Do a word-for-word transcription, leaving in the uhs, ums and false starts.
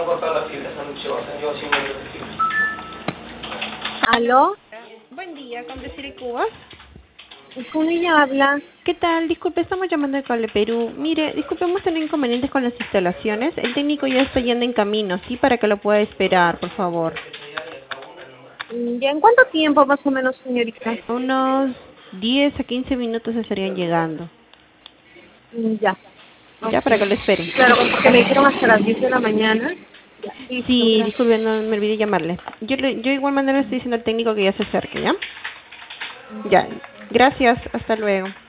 han cortado la fibra, se han llevado, se han llevado cien metros de fibra. ¿Aló? Buen día, con Desiree Cubas. ¿Con ella habla? ¿Qué tal? Disculpe, estamos llamando de Cable Perú. Mire, disculpe, hemos tenido inconvenientes con las instalaciones. El técnico ya está yendo en camino, ¿sí? Para que lo pueda esperar, por favor. ¿Ya en cuánto tiempo más o menos, señorita? Unos diez a quince minutos estarían llegando. Ya. Ya, para que lo esperen. Claro, porque me dijeron hasta las diez de la mañana. Ya, listo, Sí, gracias. disculpe, no me olvidé llamarle. Yo, le, yo igual manera le estoy diciendo al técnico que ya se acerque, ¿ya? Ya. Gracias, hasta luego.